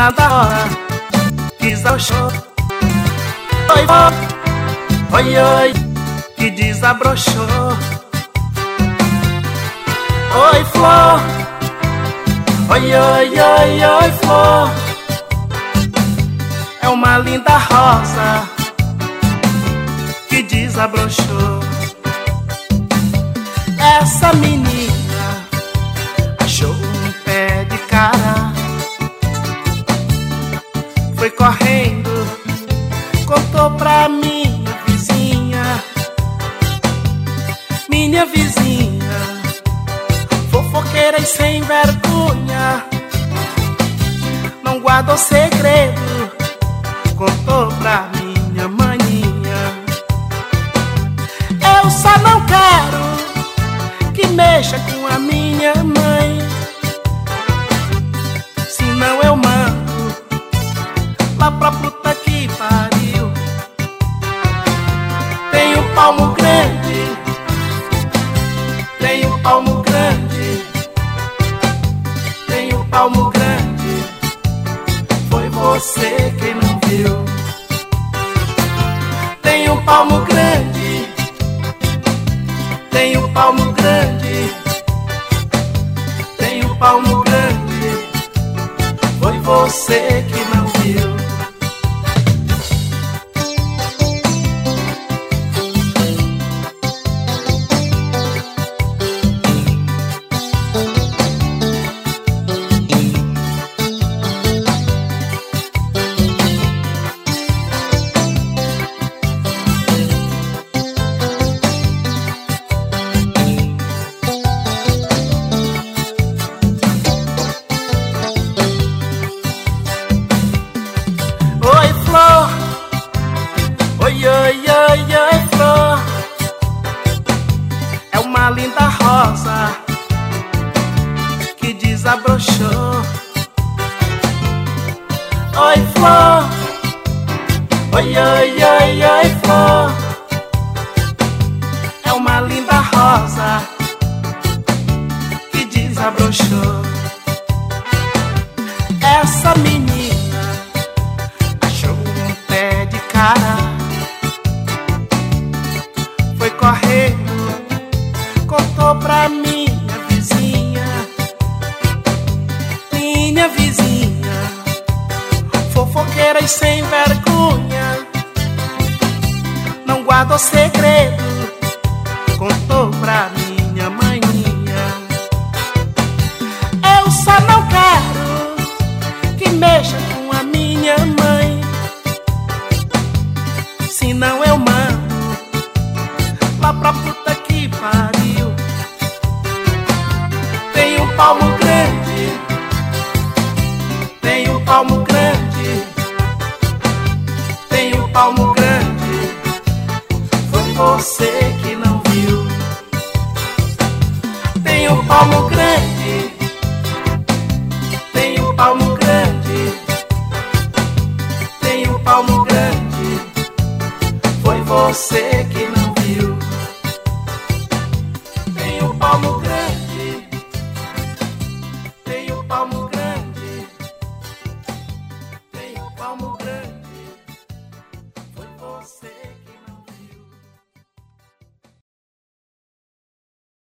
menina da hora que desabrochou. Oi, oi, que desabrochou. Oi, flor. Oi, oi, oi, oi, flor. É uma linda rosa que desabrochou. Essa menina achou um pé de cara, foi correndo, contou pra minha vizinha. Minha vizinha, fofoqueira e sem vergonha, não guardou segredo, contou pra minha maninha. Eu só não quero que mexa com a minha mãe, senão eu mando lá pra puta que pariu. Tenho palmo grande, tenho palmo grande, tenho palmo grande. Foi você quem não viu. Tenho palmo grande, tenho palmo grande, tenho palmo grande. Foi você que não viu. Oi, oi, oi, oi, flor. É uma linda rosa que desabrochou. Oi, flor. Oi, oi, oi, oi, flor. É uma linda rosa que desabrochou. Essa menina achou um pé de cara, foi correndo, contou pra minha vizinha. Minha vizinha, fofoqueira e sem vergonha, não guardou segredo, contou pra minha maninha. Eu só não quero que mexa com a minha mãe, senão eu mando lá pra puta que pariu. Tenho palmo grande, tenho palmo grande, tenho palmo grande. Foi você que não viu. Tenho palmo grande, tenho palmo grande, tenho palmo grande. Foi você que